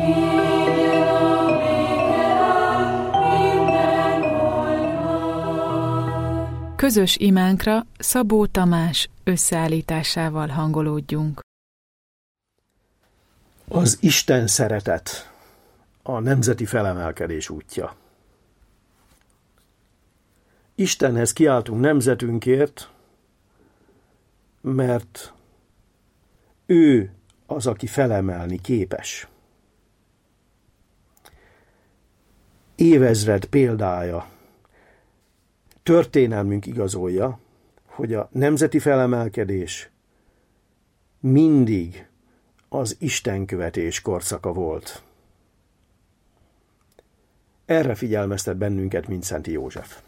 Közös imánkra Szabó Tamás összeállításával hangolódjunk. Az Isten szeretet, a nemzeti felemelkedés útja. Istenhez kiáltunk nemzetünkért, mert ő az, aki felemelni képes. Évezred példája, történelmünk igazolja, hogy a nemzeti felemelkedés mindig az istenkövetés korszaka volt. Erre figyelmeztet bennünket Mindszenty József.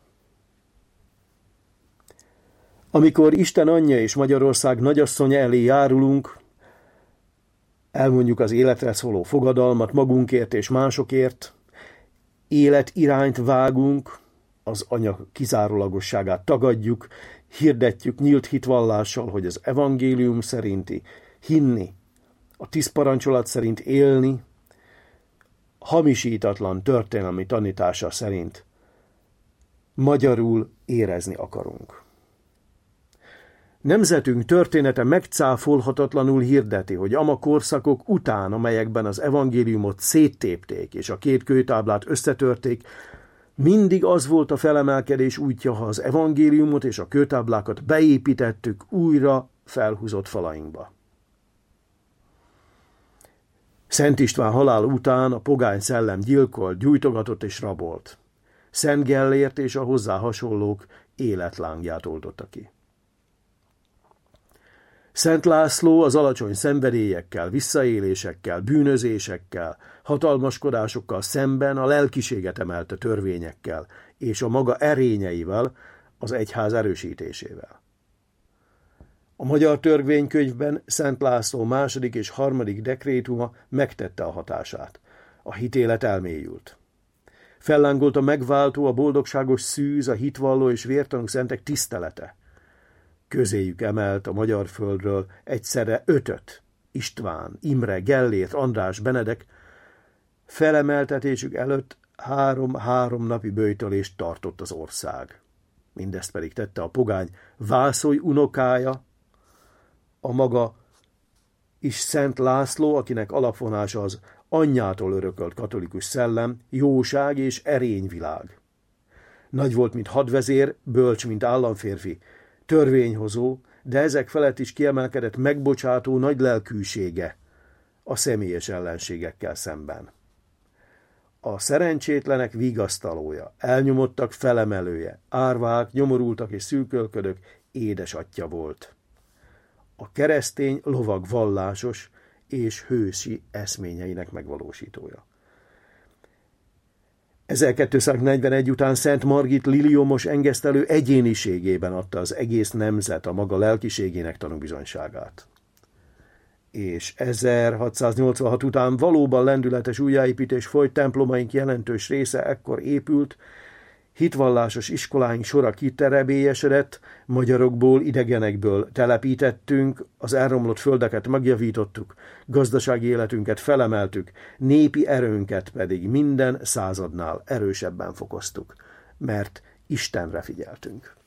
Amikor Isten anyja és Magyarország nagyasszonya elé járulunk, elmondjuk az életre szóló fogadalmat magunkért és másokért, életirányt vágunk, az anya kizárólagosságát tagadjuk, hirdetjük nyílt hitvallással, hogy az evangélium szerinti hinni, a 10 parancsolat szerint élni, hamisítatlan történelmi tanítása szerint magyarul érezni akarunk. Nemzetünk története megcáfolhatatlanul hirdeti, hogy ama korszakok után, amelyekben az evangéliumot széttépték és a 2 kőtáblát összetörték, mindig az volt a felemelkedés útja, ha az evangéliumot és a kőtáblákat beépítettük újra felhúzott falainkba. Szent István halála után a pogány szellem gyilkolt, gyújtogatott és rabolt. Szent Gellért és a hozzá hasonlók életlángját oltotta ki. Szent László az alacsony szenvedélyekkel, visszaélésekkel, bűnözésekkel, hatalmaskodásokkal szemben a lelkiséget emelte törvényekkel és a maga erényeivel, az egyház erősítésével. A magyar törvénykönyvben Szent László második és harmadik dekrétuma megtette a hatását. A hitélet elmélyült. Fellángolt a megváltó, a boldogságos szűz, a hitvalló és vértanúk szentek tisztelete. Közéjük emelt a magyar földről egyszerre 5-öt, István, Imre, Gellért, András, Benedek, felemeltetésük előtt 3 napi böjtölést tartott az ország. Mindezt pedig tette a pogány Vászoly unokája, a maga is Szent László, akinek alapvonása az anyjától örökölt katolikus szellem, jóság és erényvilág. Nagy volt, mint hadvezér, bölcs, mint államférfi, törvényhozó, de ezek felett is kiemelkedett megbocsátó nagy lelkűsége a személyes ellenségekkel szemben. A szerencsétlenek vigasztalója, elnyomottak felemelője, árvák, nyomorultak és szűkölködők édesatya volt. A keresztény lovag vallásos és hősi eszményeinek megvalósítója. 1241 után Szent Margit liliomos engesztelő egyéniségében adta az egész nemzet a maga lelkiségének tanúbizonyságát. És 1686 után valóban lendületes újjáépítés folyt, templomaink jelentős része ekkor épült, hitvallásos iskoláink sora kiterebélyesedett, magyarokból, idegenekből telepítettünk, az elromlott földeket megjavítottuk, gazdasági életünket felemeltük, népi erőnket pedig minden századnál erősebben fokoztuk, mert Istenre figyeltünk.